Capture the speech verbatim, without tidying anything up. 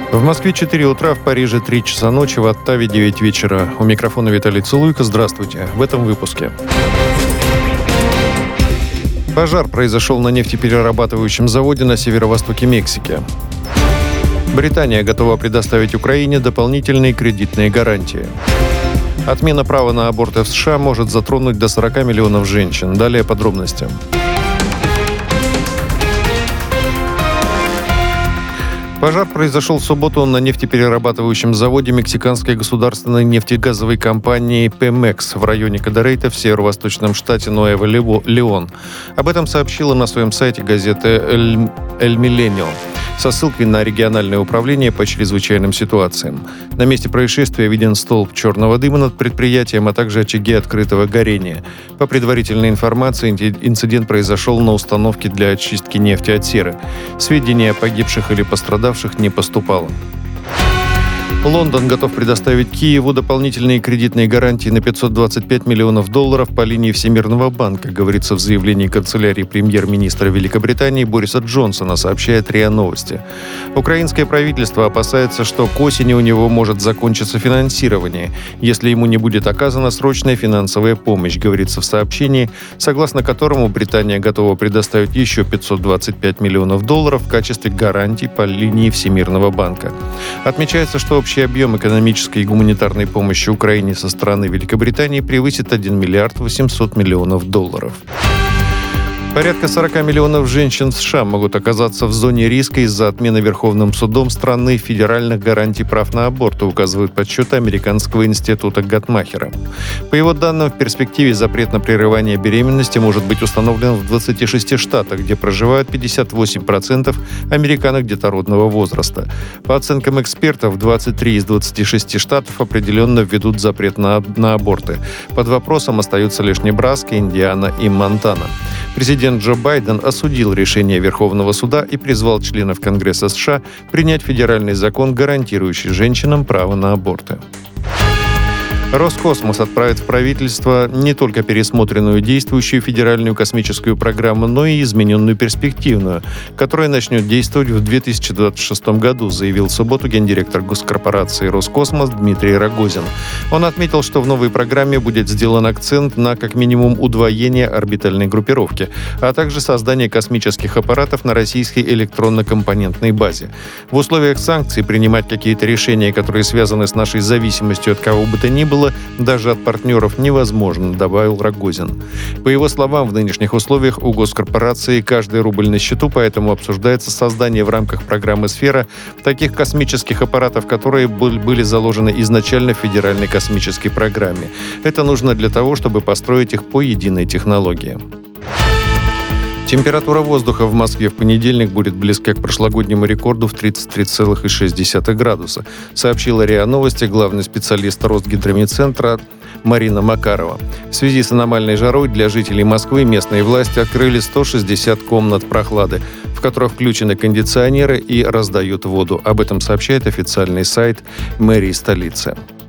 В Москве четыре утра, в Париже три часа ночи, в Оттаве девять вечера. У микрофона Виталий Цилуйко. Здравствуйте. В этом выпуске. Пожар произошел на нефтеперерабатывающем заводе на северо-востоке Мексики. Британия готова предоставить Украине дополнительные кредитные гарантии. Отмена права на аборты в США может затронуть до сорока миллионов женщин. Далее подробности. Пожар произошел в субботу на нефтеперерабатывающем заводе мексиканской государственной нефтегазовой компании «Пемекс» в районе Кадерейта в северо-восточном штате Нуэво-Леон. Об этом сообщила на своем сайте газета «Эль, Эль Милленио» со ссылкой на региональное управление по чрезвычайным ситуациям. На месте происшествия виден столб черного дыма над предприятием, а также очаги открытого горения. По предварительной информации, инцидент произошел на установке для очистки нефти от серы. Сведений о погибших или пострадавших не поступало. Лондон готов предоставить Киеву дополнительные кредитные гарантии на пятьсот двадцать пять миллионов долларов по линии Всемирного банка, говорится в заявлении канцелярии премьер-министра Великобритании Бориса Джонсона, сообщает РИА Новости. Украинское правительство опасается, что к осени у него может закончиться финансирование, если ему не будет оказана срочная финансовая помощь, говорится в сообщении, согласно которому Британия готова предоставить еще пятьсот двадцать пять миллионов долларов в качестве гарантий по линии Всемирного банка. Отмечается, что общий Общий объем экономической и гуманитарной помощи Украине со стороны Великобритании превысит один миллиард восемьсот миллионов долларов. Порядка сорока миллионов женщин в США могут оказаться в зоне риска из-за отмены Верховным судом страны федеральных гарантий прав на аборт, указывают подсчеты Американского института Гаттмахера. По его данным, в перспективе запрет на прерывание беременности может быть установлен в двадцати шести штатах, где проживают пятьдесят восемь процентов американок детородного возраста. По оценкам экспертов, двадцать три из двадцати шести штатов определенно введут запрет на, на аборты. Под вопросом остаются лишь Небраска, Индиана и Монтана. Президент Джо Байден осудил решение Верховного суда и призвал членов Конгресса США принять федеральный закон, гарантирующий женщинам право на аборты. Роскосмос отправит в правительство не только пересмотренную действующую федеральную космическую программу, но и измененную перспективную, которая начнет действовать в две тысячи двадцать шестом году, заявил в субботу гендиректор госкорпорации «Роскосмос» Дмитрий Рогозин. Он отметил, что в новой программе будет сделан акцент на как минимум удвоение орбитальной группировки, а также создание космических аппаратов на российской электронно-компонентной базе. В условиях санкций принимать какие-то решения, которые связаны с нашей зависимостью от кого бы то ни было, даже от партнеров невозможно, добавил Рогозин. По его словам, в нынешних условиях у госкорпорации каждый рубль на счету, поэтому обсуждается создание в рамках программы «Сфера» таких космических аппаратов, которые были заложены изначально в федеральной космической программе. Это нужно для того, чтобы построить их по единой технологии. Температура воздуха в Москве в понедельник будет близка к прошлогоднему рекорду в тридцать три целых шесть десятых градуса, сообщила РИА Новости главный специалист Росгидромедцентра Марина Макарова. В связи с аномальной жарой для жителей Москвы местные власти открыли сто шестьдесят комнат прохлады, в которых включены кондиционеры и раздают воду. Об этом сообщает официальный сайт мэрии столицы.